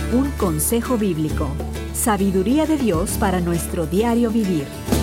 Un consejo bíblico. Sabiduría de Dios para nuestro diario vivir.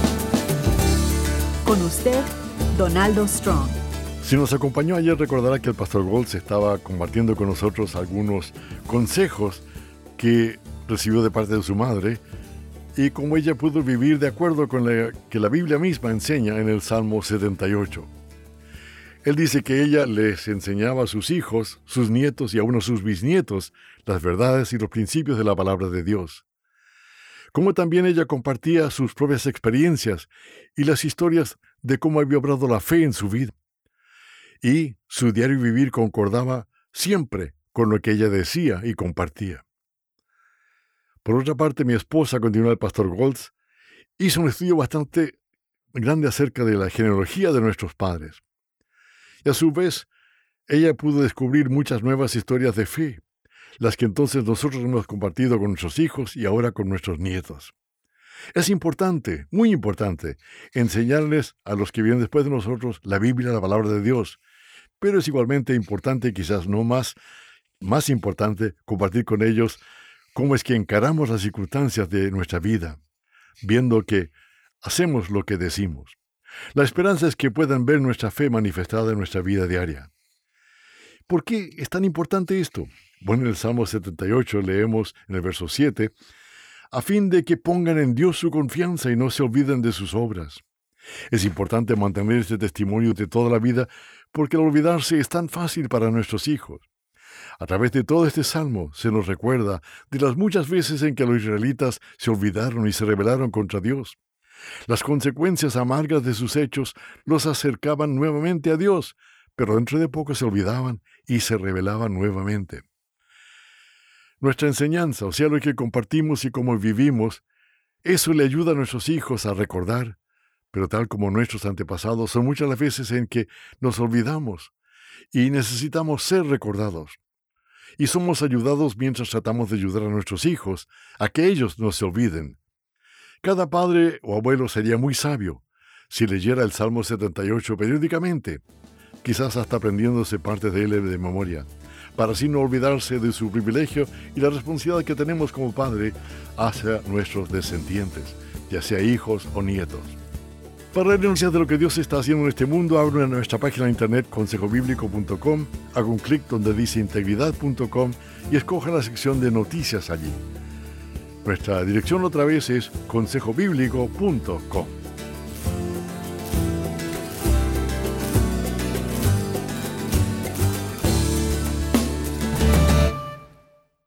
Con usted, Donaldo Strong. Si nos acompañó ayer, recordará que el pastor Goltz estaba compartiendo con nosotros algunos consejos que recibió de parte de su madre y cómo ella pudo vivir de acuerdo con lo que la Biblia misma enseña en el Salmo 78. Él dice que ella les enseñaba a sus hijos, sus nietos y aún a sus bisnietos las verdades y los principios de la palabra de Dios. Como también ella compartía sus propias experiencias y las historias de cómo había obrado la fe en su vida. Y su diario vivir concordaba siempre con lo que ella decía y compartía. Por otra parte, mi esposa, continúa el pastor Goltz, hizo un estudio bastante grande acerca de la genealogía de nuestros padres. Y a su vez, ella pudo descubrir muchas nuevas historias de fe, las que entonces nosotros hemos compartido con nuestros hijos y ahora con nuestros nietos. Es importante, muy importante, enseñarles a los que vienen después de nosotros la Biblia, la palabra de Dios, pero es igualmente importante, quizás no más importante, compartir con ellos cómo es que encaramos las circunstancias de nuestra vida, viendo que hacemos lo que decimos. La esperanza es que puedan ver nuestra fe manifestada en nuestra vida diaria. ¿Por qué es tan importante esto? Bueno, en el Salmo 78 leemos en el verso 7, a fin de que pongan en Dios su confianza y no se olviden de sus obras. Es importante mantener este testimonio de toda la vida porque el olvidarse es tan fácil para nuestros hijos. A través de todo este salmo se nos recuerda de las muchas veces en que los israelitas se olvidaron y se rebelaron contra Dios. Las consecuencias amargas de sus hechos los acercaban nuevamente a Dios, pero dentro de poco se olvidaban y se rebelaban nuevamente. Nuestra enseñanza, o sea, lo que compartimos y cómo vivimos, eso le ayuda a nuestros hijos a recordar, pero tal como nuestros antepasados, son muchas las veces en que nos olvidamos y necesitamos ser recordados. Y somos ayudados mientras tratamos de ayudar a nuestros hijos a que ellos no se olviden. Cada padre o abuelo sería muy sabio si leyera el Salmo 78 periódicamente, quizás hasta aprendiéndose parte de él de memoria, para así no olvidarse de su privilegio y la responsabilidad que tenemos como padre hacia nuestros descendientes, ya sea hijos o nietos. Para renunciar de lo que Dios está haciendo en este mundo, abra nuestra página de internet consejobiblico.com, haga un clic donde dice integridad.com y escoja la sección de noticias allí. Nuestra dirección otra vez es consejobiblico.com.